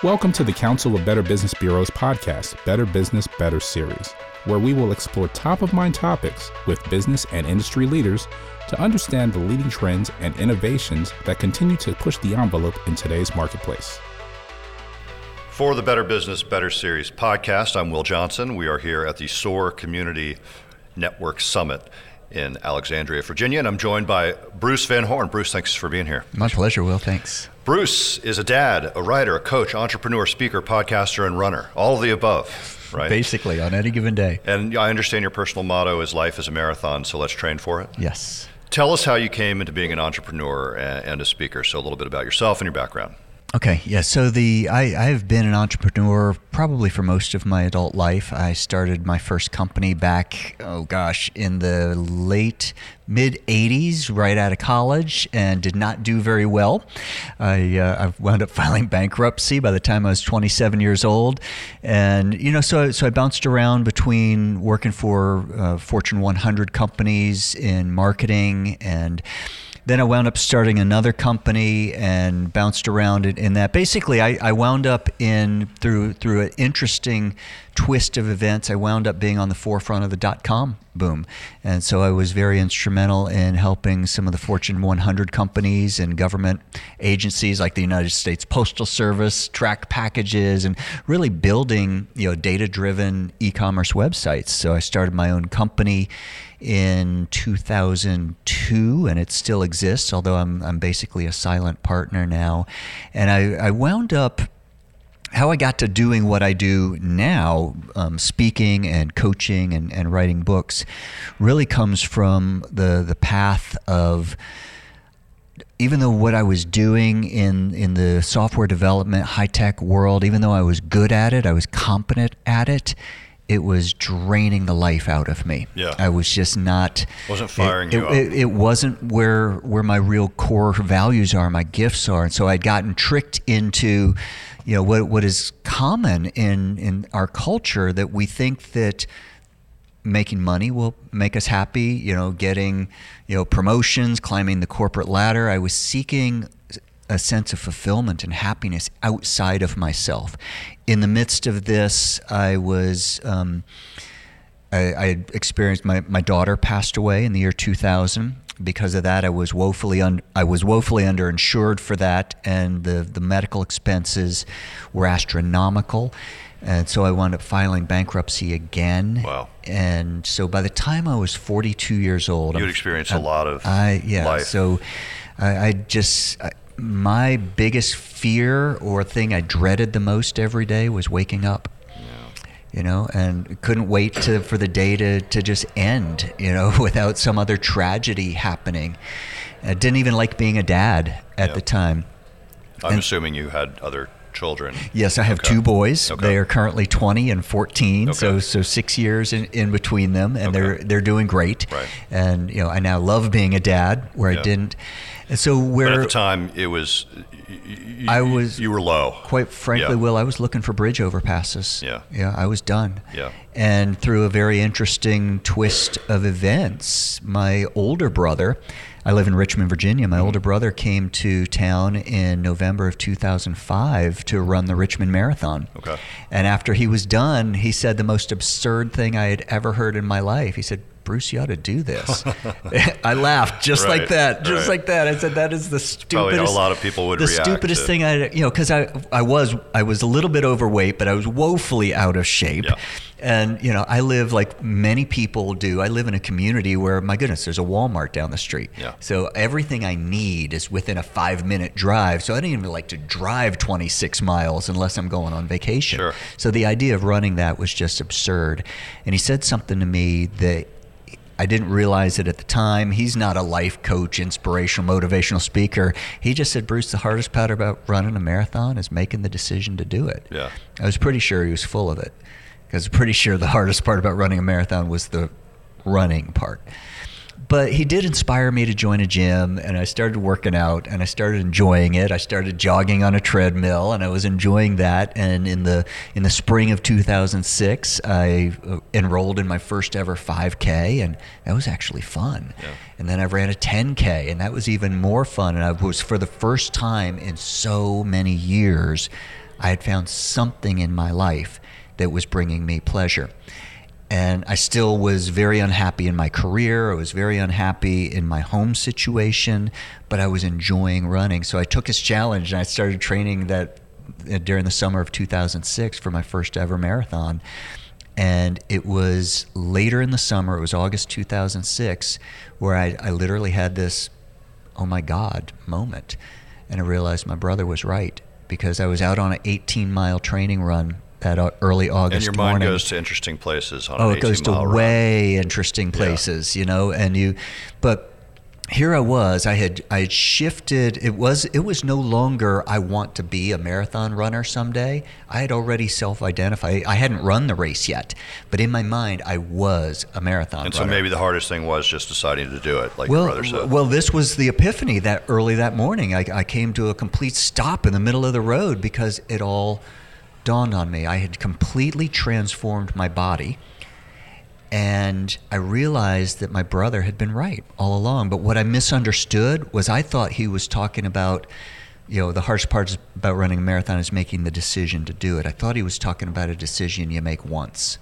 Welcome to the Council of Better Business Bureau's podcast, Better Business, Better Series, where we will explore top-of-mind topics with business and industry leaders to understand the leading trends and innovations that continue to push the envelope in today's marketplace. For the Better Business, Better Series podcast, I'm Will Johnson. We are here at the SOAR Community Network Summit in Alexandria, Virginia, and I'm joined by Bruce Van Horn. Bruce, thanks for being here. My pleasure, Will. Thanks. Bruce is a dad, a writer, a coach, entrepreneur, speaker, podcaster, and runner. All of the above, right? Basically, on any given day. And I understand your personal motto is life is a marathon, so let's train for it. Yes. Tell us how you came into being an entrepreneur and a speaker. So a little bit about yourself and your background. Okay, yeah, so I've been an entrepreneur probably for most of my adult life. I started my first company back, in the mid-'80s, right out of college, and did not do very well. I wound up filing bankruptcy by the time I was 27 years old. And, so I bounced around between working for Fortune 100 companies in marketing, and then I wound up starting another company and bounced around in that. Basically, I wound up through an interesting twist of events, I wound up being on the forefront of the dot-com boom. And so I was very instrumental in helping some of the Fortune 100 companies and government agencies like the United States Postal Service track packages and really building, data-driven e-commerce websites. So I started my own company in 2002, and it still exists, although I'm basically a silent partner now. And I wound up, how I got to doing what I do now, speaking and coaching and writing books, really comes from the path of, even though what I was doing in the software development, high-tech world, even though I was good at it, I was competent at it, it was draining the life out of me. Yeah. I was just not... Wasn't firing you up. It wasn't where my real core values are, my gifts are. And so I'd gotten tricked into, what is common in our culture, that we think that making money will make us happy, getting, promotions, climbing the corporate ladder. I was seeking a sense of fulfillment and happiness outside of myself. In the midst of this, I was, I experienced, my daughter passed away in the year 2000. Because of that, I was woefully underinsured for that, and the medical expenses were astronomical. And so I wound up filing bankruptcy again. Wow. And so by the time I was 42 years old... You had experienced a lot of life. So my biggest fear or thing I dreaded the most every day was waking up. And couldn't wait for the day to just end, without some other tragedy happening. I didn't even like being a dad at the time. I'm assuming you had other children. Yes, I have two boys. Okay. They are currently 20 and 14, okay. so 6 years in between them, and they're doing great. Right. And I now love being a dad, where I didn't. And so but at the time, it was... You were low. Quite frankly, Will, I was looking for bridge overpasses. Yeah, I was done. Yeah. And through a very interesting twist of events, my older brother, I live in Richmond, Virginia. My older brother came to town in November of 2005 to run the Richmond Marathon. Okay. And after he was done, he said the most absurd thing I had ever heard in my life. He said, "Bruce, you ought to do this." I laughed just like that. I said, that is the stupidest. Probably how a lot of people would react. The stupidest thing because I was a little bit overweight, but I was woefully out of shape. Yeah. And, I live like many people do. I live in a community where, my goodness, there's a Walmart down the street. Yeah. So everything I need is within a 5-minute drive. So I don't even like to drive 26 miles unless I'm going on vacation. Sure. So the idea of running that was just absurd. And he said something to me that I didn't realize it at the time. He's not a life coach, inspirational, motivational speaker. He just said, "Bruce, the hardest part about running a marathon is making the decision to do it." Yeah. I was pretty sure he was full of it, because I'm pretty sure the hardest part about running a marathon was the running part. But he did inspire me to join a gym, and I started working out, and I started enjoying it. I started jogging on a treadmill, and I was enjoying that. And in the spring of 2006, I enrolled in my first ever 5K, and that was actually fun. Yeah. And then I ran a 10K, and that was even more fun. And I was, for the first time in so many years, I had found something in my life that was bringing me pleasure. And I still was very unhappy in my career. I was very unhappy in my home situation, but I was enjoying running. So I took this challenge and I started training that during the summer of 2006 for my first ever marathon. And it was later in the summer, it was August 2006, where I literally had this, oh my God, moment. And I realized my brother was right, because I was out on an 18-mile training run that early August morning. And your mind goes to interesting places on an 18-mile run. Oh, it goes to way interesting places, you know. But here I was. I had shifted. It was no longer I want to be a marathon runner someday. I had already self-identified. I hadn't run the race yet, but in my mind, I was a marathon runner. And so maybe the hardest thing was just deciding to do it, like your brother said. Well, this was the epiphany that early that morning. I came to a complete stop in the middle of the road because it all dawned on me. I had completely transformed my body, and I realized that my brother had been right all along. But what I misunderstood was I thought he was talking about, the hardest part about running a marathon is making the decision to do it. I thought he was talking about a decision you make once.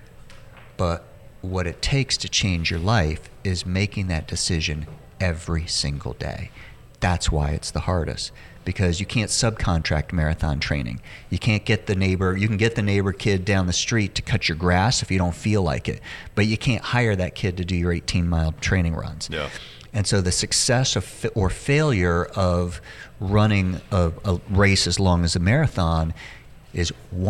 But what it takes to change your life is making that decision every single day. That's why it's the hardest. Because you can't subcontract marathon training. You can get the neighbor kid down the street to cut your grass if you don't feel like it, but you can't hire that kid to do your 18-mile training runs. Yeah. And so the success or failure of running a race as long as a marathon is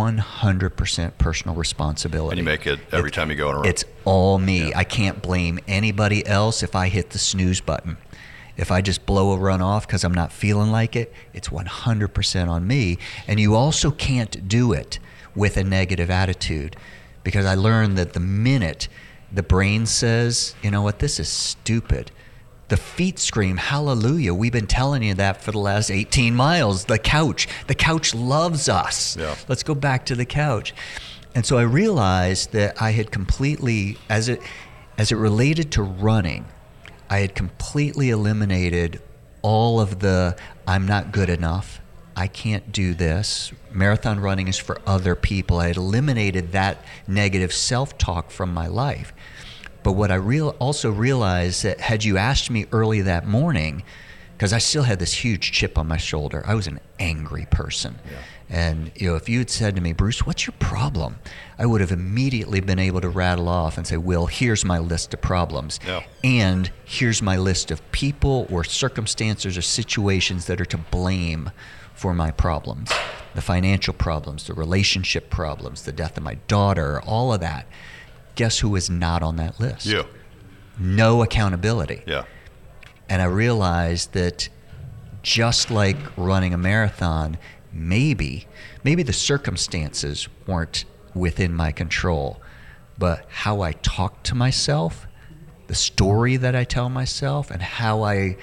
100% personal responsibility. And you make it every time you go on a run. It's all me. Yeah. I can't blame anybody else if I hit the snooze button. If I just blow a run off because I'm not feeling like it, it's 100% on me. And you also can't do it with a negative attitude, because I learned that the minute the brain says, you know what, this is stupid, the feet scream, hallelujah. We've been telling you that for the last 18 miles. The couch loves us. Yeah. Let's go back to the couch. And so I realized that I had completely, as it related to running, I had completely eliminated all of the I'm not good enough, I can't do this, marathon running is for other people. I had eliminated that negative self-talk from my life. But what I also realized that had you asked me early that morning, because I still had this huge chip on my shoulder, I was an angry person. Yeah. And if you had said to me, Bruce, what's your problem? I would have immediately been able to rattle off and say, Will, here's my list of problems. Yeah. And here's my list of people or circumstances or situations that are to blame for my problems. The financial problems, the relationship problems, the death of my daughter, all of that. Guess who is not on that list? You. No accountability. Yeah. And I realized that just like running a marathon, maybe the circumstances weren't within my control, but how I talk to myself, the story that I tell myself, and how I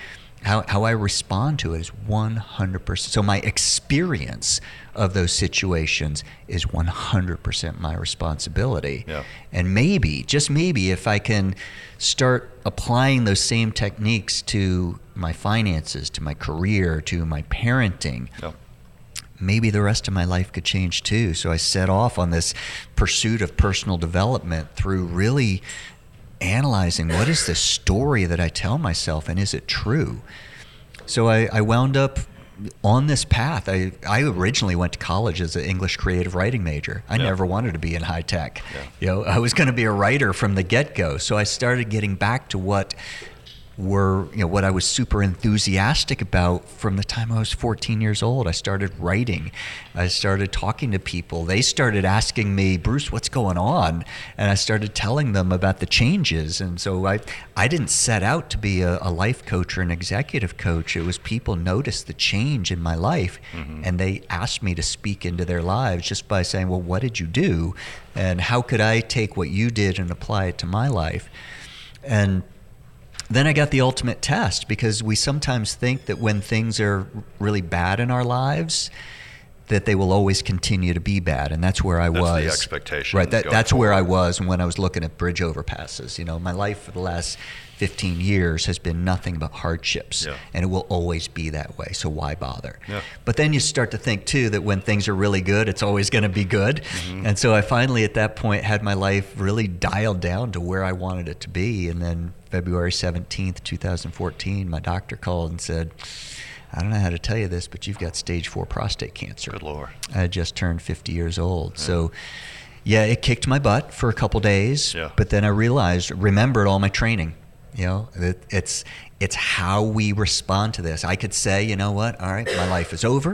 respond to it is 100%. So my experience of those situations is 100% my responsibility. Yeah. And maybe, just maybe, if I can start applying those same techniques to my finances, to my career, to my parenting, Yeah. maybe the rest of my life could change too. So I set off on this pursuit of personal development through really analyzing what is the story that I tell myself, and is it true? So I wound up on this path. I originally went to college as an English creative writing major. I never wanted to be in high tech. Yeah. I was going to be a writer from the get-go. So I started getting back to what I was super enthusiastic about from the time I was 14 years old. I started writing. I started talking to people. They started asking me, Bruce, what's going on? And I started telling them about the changes. And so I didn't set out to be a life coach or an executive coach. It was people noticed the change in my life, and they asked me to speak into their lives just by saying, well, what did you do? And how could I take what you did and apply it to my life? And then I got the ultimate test, because we sometimes think that when things are really bad in our lives, that they will always continue to be bad, and that's where I was. That's the expectation. Right, that's where I was when I was looking at bridge overpasses. You know, my life for the last 15 years has been nothing but hardships, and it will always be that way, so why bother? But then you start to think, too, that when things are really good, it's always going to be good. And so I finally, at that point, had my life really dialed down to where I wanted it to be. And then February 17th, 2014, my doctor called and said, I don't know how to tell you this, but you've got stage 4 prostate cancer. Good Lord. I had just turned 50 years old. So, yeah, it kicked my butt for a couple days, but then I remembered all my training. You know, it's how we respond to this. I could say, you know what, all right, my life is over,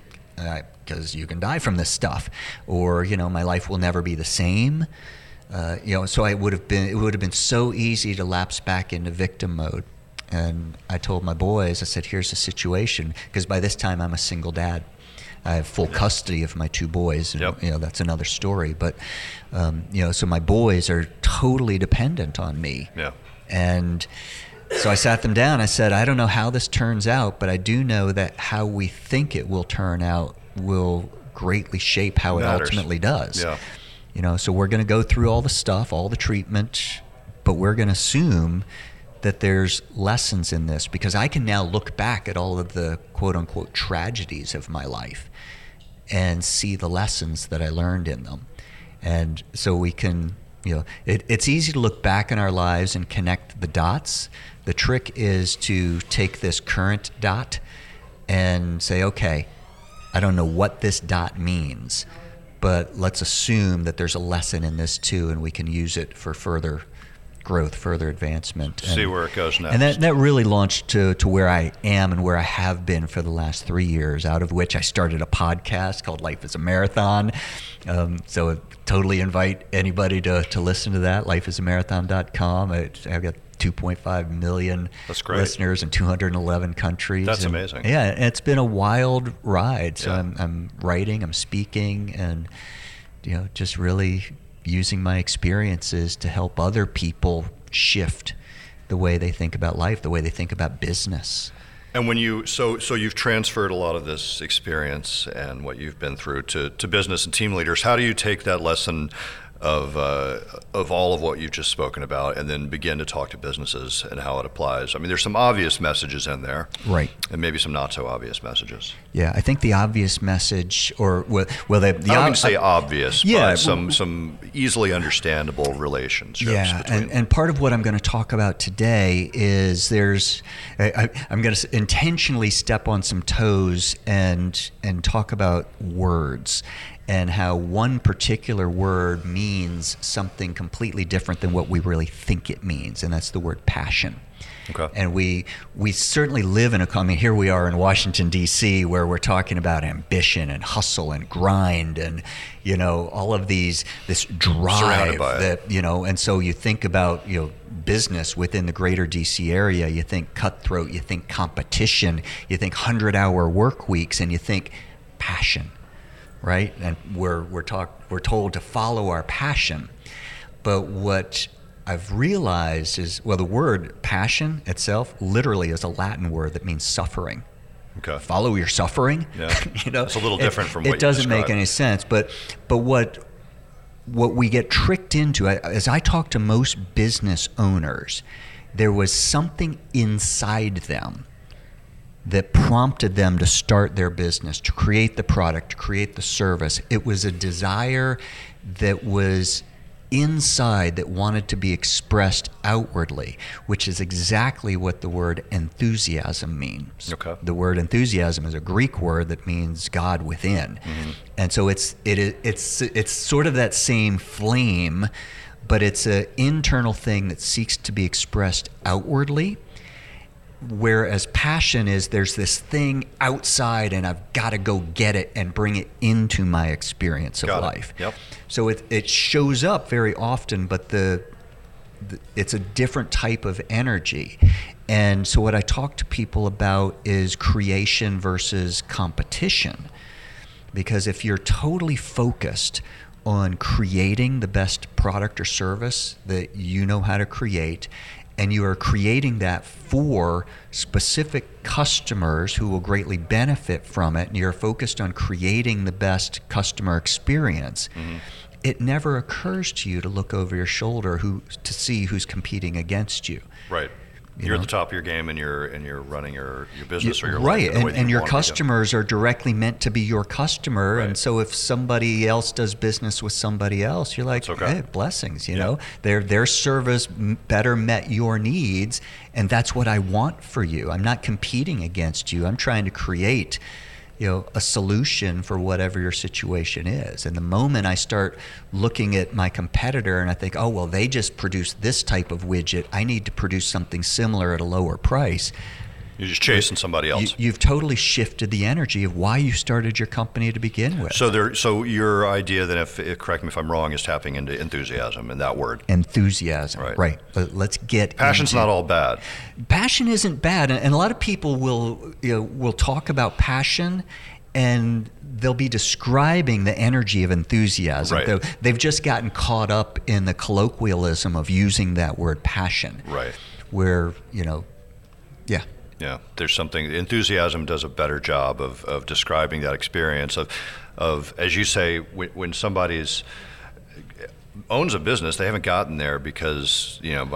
because you can die from this stuff, or, you know, my life will never be the same. You know, so it would have been so easy to lapse back into victim mode. And I told my boys, I said, here's the situation, because by this time I'm a single dad. I have full custody of my 2 boys. And, you know, that's another story. But, you know, so my boys are totally dependent on me. And so I sat them down. I said, I don't know how this turns out, but I do know that how we think it will turn out will greatly shape how it ultimately does. You know, so we're going to go through all the stuff, all the treatment, but we're going to assume that there's lessons in this, because I can now look back at all of the quote-unquote tragedies of my life and see the lessons that I learned in them. And so we can, you know, it's easy to look back in our lives and connect the dots. The trick is to take this current dot and say, okay, I don't know what this dot means, but let's assume that there's a lesson in this too, and we can use it for further growth, further advancement. See where it goes next. And that really launched to where I am and where I have been for the last 3 years, out of which I started a podcast called Life is a Marathon. So I totally invite anybody to listen to that, lifeisamarathon.com. I've got 2.5 million listeners in 211 countries. That's amazing. Yeah, it's been a wild ride. So I'm writing, I'm speaking, and, you know, just really using my experiences to help other people shift the way they think about life, the way they think about business. And when you so you've transferred a lot of this experience and what you've been through to business and team leaders. How do you take that lesson of all of what you've just spoken about and then begin to talk to businesses and how it applies? I mean, there's some obvious messages in there, right, and maybe some not so obvious messages. Yeah, I think the obvious message, or I wouldn't say obvious, but some easily understandable relationships. Yeah, and part of what I'm going to talk about today is I'm going to intentionally step on some toes and talk about words, and how one particular word means something completely different than what we really think it means, and that's the word passion. Okay. And we certainly live in here we are in Washington, D.C., where we're talking about ambition and hustle and grind and, you know, all of this drive. Surrounded by that, you know, and so you think about, you know, business within the greater D.C. area, you think cutthroat, you think competition, you think 100-hour work weeks, and you think passion. Right, and we're told to follow our passion, but what I've realized is, well, the word passion itself literally is a Latin word that means suffering. Okay. Follow your suffering. Yeah. You know, it's a little different from what you described. It doesn't described. make any sense, but what we get tricked into, as I talk to most business owners, there was something inside them that prompted them to start their business, to create the product, to create the service. It was a desire that was inside that wanted to be expressed outwardly, which is exactly what the word enthusiasm means. Okay. The word enthusiasm is a Greek word that means God within. Mm-hmm. And so it's sort of that same flame, but it's an internal thing that seeks to be expressed outwardly. Whereas passion is, there's this thing outside and I've got to go get it and bring it into my experience of life. Yep. So it shows up very often, but it's a different type of energy. And so what I talk to people about is creation versus competition. Because if you're totally focused on creating the best product or service that you know how to create, and you are creating that for specific customers who will greatly benefit from it, and you're focused on creating the best customer experience, it never occurs to you to look over your shoulder to see who's competing against you. Right. You're at the top of your game, and you're running your business or your right, life. And your customers are directly meant to be your customer, and so if somebody else does business with somebody else, you're like, hey, blessings, you know, their service better met your needs, and that's what I want for you. I'm not competing against you. I'm trying to create, a solution for whatever your situation is. And the moment I start looking at my competitor and I think, oh, well, they just produce this type of widget, I need to produce something similar at a lower price. You're just chasing somebody else. You've totally shifted the energy of why you started your company to begin with. So your idea then, correct me if I'm wrong, is tapping into enthusiasm and that word. Enthusiasm, right. But let's get Passion's not all bad. Passion isn't bad, and a lot of people will talk about passion, and they'll be describing the energy of enthusiasm. Right. They've just gotten caught up in the colloquialism of using that word passion. Right. Where, Yeah, there's something. Enthusiasm does a better job of describing that experience of as you say, when somebody's owns a business, they haven't gotten there because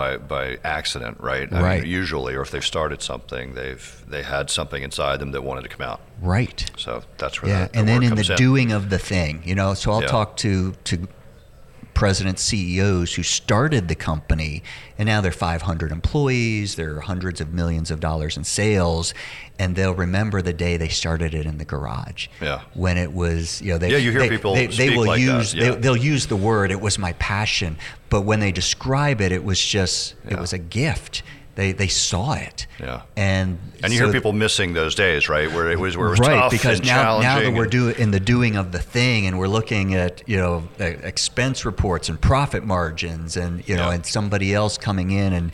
by accident, right? I mean, usually, or if they've started something, they had something inside them that wanted to come out. Right. So that's where and then in the doing of the thing, so I'll talk to presidents, CEOs who started the company, and now they're 500 employees, they're hundreds of millions of dollars in sales, and they'll remember the day they started it in the garage. Yeah. When it was, you hear people speak like that. Yeah. They'll use the word, it was my passion, but when they describe it, it was just, it was a gift. They saw it. Yeah. And you hear people missing those days, right? Where it was tough because and now challenging. That we're in the doing of the thing, and we're looking at expense reports and profit margins, and and somebody else coming in and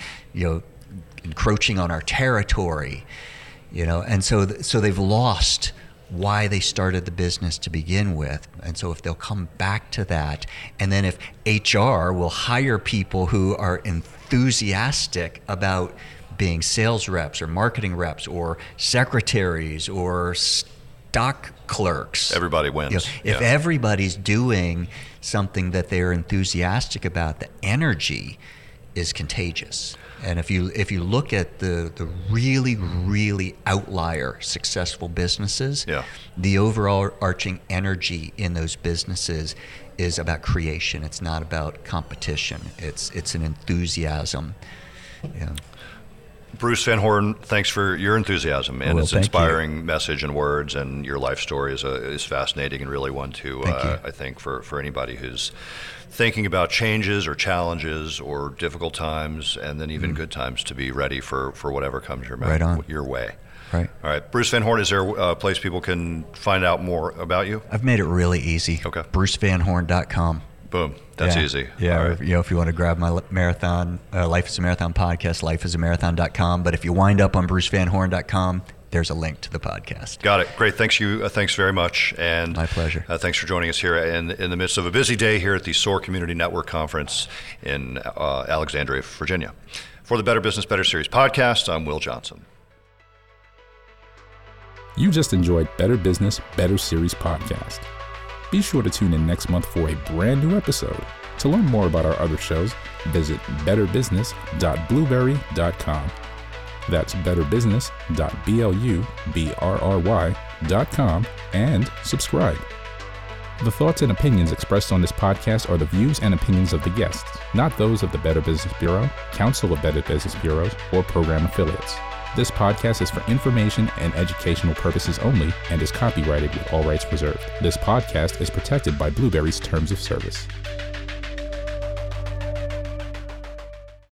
encroaching on our territory, and so they've lost why they started the business to begin with. And so if they'll come back to that, and then if HR will hire people who are enthusiastic about being sales reps or marketing reps or secretaries or stock clerks. Everybody wins. If everybody's doing something that they're enthusiastic about, the energy is contagious. And if you look at the really, really outlier successful businesses, the overall arching energy in those businesses is about creation. It's not about competition. It's an enthusiasm. Yeah. Bruce Van Horn, thanks for your enthusiasm and its inspiring message and words, and your life story is fascinating and really one to I think for anybody who's thinking about changes or challenges or difficult times, and then even good times, to be ready for whatever comes your way. Right. All right. Bruce Van Horn, is there a place people can find out more about you? I've made it really easy. Okay. BruceVanHorn.com. Boom. That's easy. Yeah. All right. If you want to grab my marathon, Life is a Marathon podcast, lifeisamarathon.com. But if you wind up on BruceVanHorn.com, there's a link to the podcast. Got it. Great. Thanks very much. And my pleasure. Thanks for joining us here in the midst of a busy day here at the SOAR Community Network Conference in Alexandria, Virginia. For the Better Business, Better Series podcast, I'm Will Johnson. You just enjoyed Better Business, Better Series podcast. Be sure to tune in next month for a brand new episode. To learn more about our other shows, visit betterbusiness.blueberry.com. That's betterbusiness.blueberry.com, and subscribe. The thoughts and opinions expressed on this podcast are the views and opinions of the guests, not those of the Better Business Bureau, Council of Better Business Bureaus, or program affiliates. This podcast is for information and educational purposes only and is copyrighted with all rights reserved. This podcast is protected by Blueberry's Terms of Service.